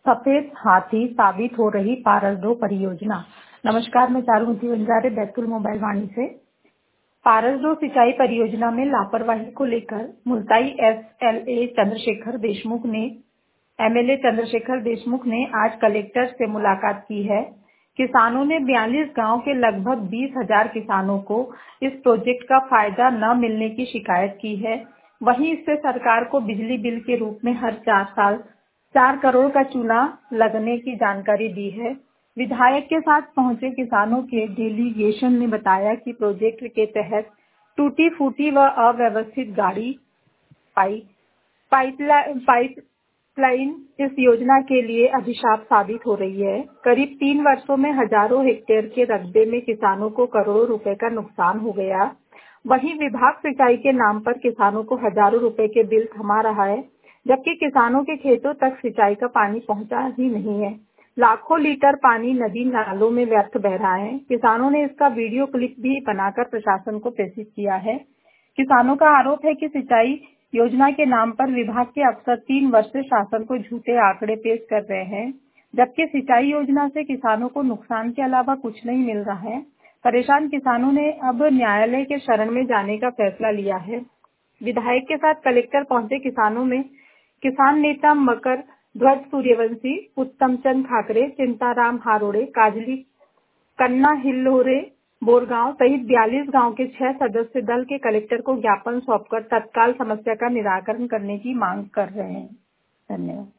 सफेद हाथी साबित हो रही पारस 2 परियोजना। नमस्कार, मैं चारुमती बंजारे बैतूल मोबाइल वाणी से। पारस 2 सिंचाई परियोजना में लापरवाही को लेकर मुल्ताई एमएलए चंद्रशेखर देशमुख ने आज कलेक्टर से मुलाकात की है। किसानों ने 42 गांव के लगभग 20,000 किसानों को इस प्रोजेक्ट का फायदा न मिलने की शिकायत की है। वहीं इससे सरकार को बिजली बिल के रूप में हर 4 साल 4 करोड़ का चूना लगने की जानकारी दी है। विधायक के साथ पहुंचे किसानों के डेलीगेशन ने बताया कि प्रोजेक्ट के तहत टूटी फूटी व अव्यवस्थित गाड़ी पाइपलाइन इस योजना के लिए अभिशाप साबित हो रही है। करीब 3 वर्षों में हजारों हेक्टेयर के रकबे में किसानों को करोड़ों रुपए का नुकसान हो गया। वहीं विभाग सिंचाई के नाम पर किसानों को हजारों रुपए के बिल थमा रहा है, जबकि किसानों के खेतों तक सिंचाई का पानी पहुंचा ही नहीं है। लाखों लीटर पानी नदी नालों में व्यर्थ बह रहा है। किसानों ने इसका वीडियो क्लिप भी बनाकर प्रशासन को प्रेषित किया है। किसानों का आरोप है कि सिंचाई योजना के नाम पर विभाग के अफसर 3 वर्ष से शासन को झूठे आंकड़े पेश कर रहे हैं, जबकि सिंचाई योजना से किसानों को नुकसान के अलावा कुछ नहीं मिल रहा है। परेशान किसानों ने अब न्यायालय के शरण में जाने का फैसला लिया है। विधायक के साथ कलेक्टर पहुंचे किसानों में किसान नेता मकर ध्वज सूर्यवंशी, उत्तम चंद ठाकरे, चिंताराम हारोड़े, काजली कन्ना हिल्लोरे, बोरगांव सहित 42 गांव के 6 सदस्य दल के कलेक्टर को ज्ञापन सौंपकर तत्काल समस्या का निराकरण करने की मांग कर रहे हैं। धन्यवाद।